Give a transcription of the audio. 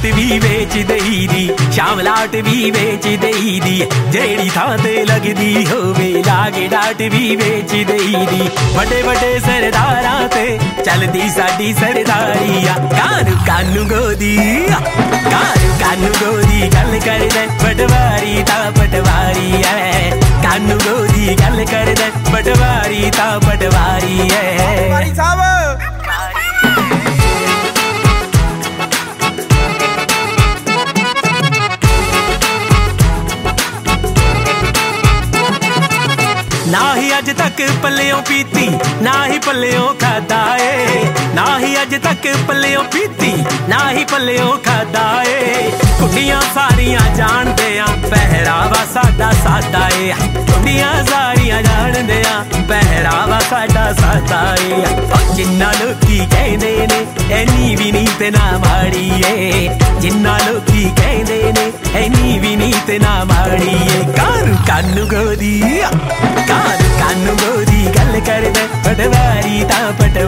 ਲਾਟ ਵੀ ਵੇਚ ਦੇਈਦੀ ਸ਼ਾਮ ਲਾਟ ਵੀ ਵੇਚ ਦੇਈਦੀ ਜਿਹੜੀ ਥਾਂ ਤੇ ਲੱਗਦੀ ਹੋਵੇ ਲਾਗੇ ਡਾਟ ਵੀ ਵੇਚ ਦੇਈਦੀ ਵੱਡੇ ਵੱਡੇ ਸਰਦਾਰਾਂ ਤੇ ਚੱਲਦੀ ਸਾਡੀ ਸਰਦਾਰੀ ਆ ਕਾਨੂੰ ਕਾਨੂੰ ਗੋਦੀ ਕਾਨੂੰ ਕਾਨੂੰ ਗੋਦੀ ਗੱਲ ਕਰਦਾ ਪਟਵਾਰੀ ਤਾਂ ਪਟਵਾਰੀ ਐ ਕਾਨੂੰ ਗੋਦੀ ਗੱਲ ਕਰਦਾ ਪਟਵਾਰੀ ਤਾਂ ਪਟਵਾਰੀ ਐ ਪਟਵਾਰੀ ਸਾਹਿਬ ना ही अज तक पल्लियों पीती ना ही पल्लियों खादा ए ना ही अज तक पल्लियों पीती ना ही पल्लियों खादा ए कुड़ियां सारियां जानदे आ पहरावा साडा सादा ए कुड़ियां सारियां जानदे आ पहरावा साडा सादा ए जिन्ना लोकी कहंदे ने एनी भी नी ते ना माड़ी ए जिन्ना लोकी कहंदे ने एनी भी नी ते ना माड़ी ए कानू कानू गोदी कानू कानू गोदी गल करदा पटवारी तां